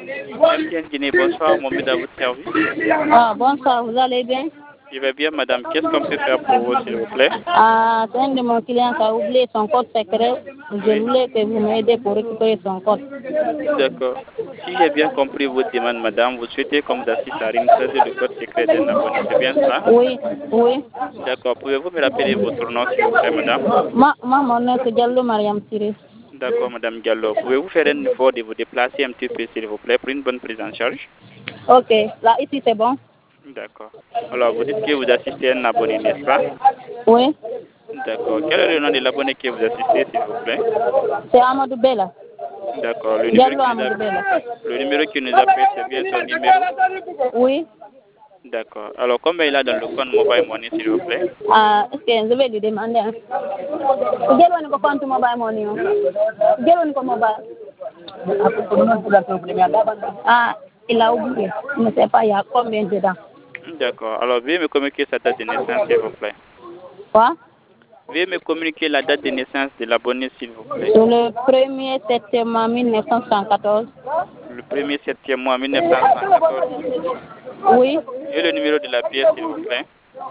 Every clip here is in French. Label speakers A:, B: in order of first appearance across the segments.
A: MTN Guinée, bonsoir, mon à votre service.
B: Ah, bonsoir, vous allez bien?
A: Je vais bien, madame. Qu'est-ce qu'on peut faire pour vous, s'il vous plaît?
B: Ah, c'est un de mon client qui a oublié son code secret. Je voulais que vous m'aidez pour récupérer son code.
A: D'accord. Si j'ai bien compris votre demande, madame, vous souhaitez qu'on vous assiste à réinsérer le code secret d'un abonné, c'est bien cela?
B: Oui, oui.
A: D'accord. Pouvez-vous me rappeler votre nom, s'il vous plaît, madame?
B: Mon nom c'est Diallo Mariam Siré.
A: D'accord, madame Gallo. Pouvez-vous faire un effort de vous déplacer un petit peu, s'il vous plaît, pour une bonne prise en charge?
B: Ok, là, ici c'est bon?
A: D'accord. Alors, vous dites que vous assistez à un abonné, n'est-ce pas?
B: Oui.
A: D'accord. Quel est le nom de l'abonné que vous assistez, s'il vous plaît?
B: C'est Amadou Bella.
A: D'accord.
B: Diallo Amadou Bella.
A: Le numéro qui nous appelle, c'est bien son numéro?
B: Oui.
A: D'accord. Alors, combien il a dans le compte Mobile Money, s'il vous plaît?
B: Ah, est-ce que je vais lui demander? Diallo on est compte Mobile Money. Diallo on est mobile. Ah, il a oublié. Je ne sais pas, il y a combien dedans.
A: D'accord. Alors, veuillez me communiquer sa date de naissance, s'il vous plaît.
B: Quoi?
A: Veuillez me communiquer la date de naissance de l'abonné, s'il vous plaît.
B: Sur le 1er septembre 1914.
A: Le 1er septembre 1914.
B: Oui.
A: Et le numéro de la pièce, s'il vous plaît.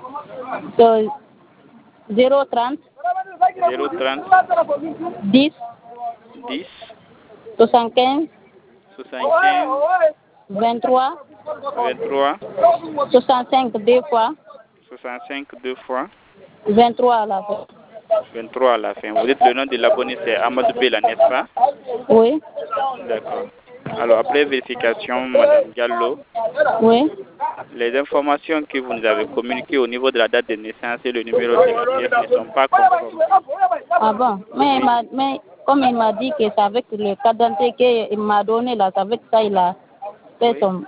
B: 030
A: 030
B: 10
A: 10
B: 75
A: 75
B: 23
A: 23
B: 65 deux fois
A: 65 deux fois
B: 23 à la fin.
A: 23 à la fin. Vous dites le nom de l'abonné, c'est Amadou Bella, n'est-ce pas?
B: Oui.
A: D'accord. Alors, après vérification, madame Gallo,
B: Oui.
A: les informations que vous nous avez communiquées au niveau de la date de naissance et le numéro de la pièce ne sont pas conformes.
B: Ah bon? Mais, mais comme il m'a dit que c'est avec le carte d'identité qu'il m'a donné là, c'est avec ça il a fait son...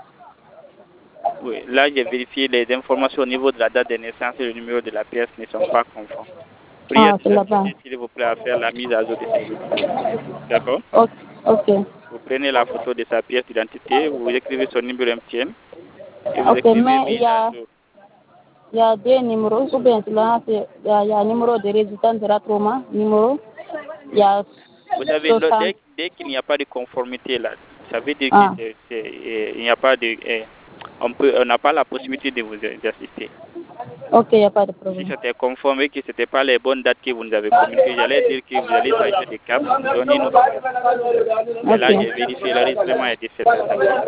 A: Oui, là j'ai vérifié les informations au niveau de la date de naissance et le numéro de la pièce ne sont pas conformes. Priez
B: Ah, c'est là-bas.
A: s'il vous plaît à faire la mise à jour de ces documents. D'accord?
B: Ok.
A: Vous prenez la photo de sa pièce d'identité, vous écrivez son numéro MTN et vous
B: Ok,
A: écrivez
B: mais
A: mise à jour.
B: il y a deux numéros, ou bien là, il y a un numéro de résident de Ratroma, numéro, il y a
A: Vous savez,
B: 60.
A: dès qu'il n'y a pas de conformité là, ça veut dire
B: Ah.
A: qu'il n'y a pas de... on n'a pas la possibilité de vous assister.
B: Ok, il n'y a pas de
A: Si
B: problème.
A: c'était conforme et que ce n'était pas les bonnes dates que vous nous avez communiquées, j'allais dire que vous allez changer de cap, donner notre cap. Mais là, j'ai vérifié, l'enregistrement est de fait, d'accord?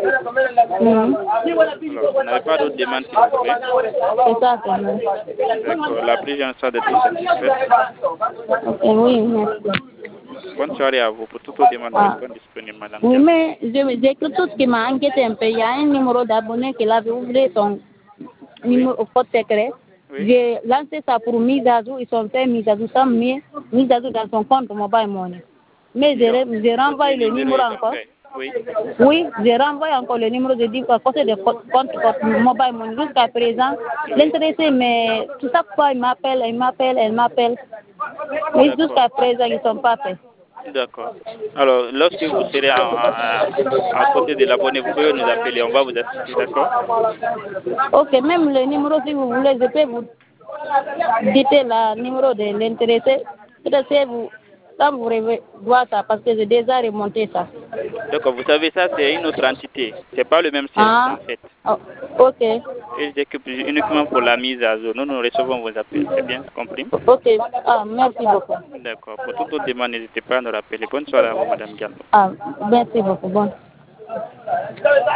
A: Alors, vous n'avez pas d'autres demandes, s'il vous plaît?
B: C'est ça, quand même.
A: D'accord, la prise en charge de tout satisfaite.
B: Ok, oui, merci.
A: Bonne soirée à vous. Pour toute autre demande, nous restons disponibles, madame.
B: Oui, mais j'ai que tout ce qui m'a inquiété un peu. Il y a un numéro d'abonné qui avait oublié son numéro code secret.
A: Oui.
B: J'ai lancé ça pour mise à jour. Ils sont fait mise à jour sans mise à jour dans son compte Mobile Money. Mais j'ai renvoyé le numéro encore.
A: Oui.
B: Oui, j'ai renvoyé encore le numéro de dire qu'à côté de compte Mobile Money jusqu'à présent. L'intéressé, mais tout ça, quoi, il m'appelle. Mais jusqu'à présent, ils ne sont pas faits.
A: D'accord. Alors, lorsque vous serez à côté de l'abonné, vous pouvez nous appeler, on va vous assister, d'accord?
B: Ok, même le numéro, si vous voulez, je peux vous dicter le numéro de l'intéressé. Peut-être vous, quand vous voir ça, parce que j'ai déjà remonté ça.
A: D'accord, vous savez, ça, c'est une autre entité. C'est pas le même service, en fait.
B: Oh, ok.
A: Et j'occupe uniquement pour la mise à jour. Nous recevons vos appels. C'est bien compris?
B: Ok. Ah, merci beaucoup.
A: D'accord. Pour toute autre demande, n'hésitez pas à nous rappeler. Bonne soirée à vous, madame Gallo.
B: Ah, merci beaucoup. Bon.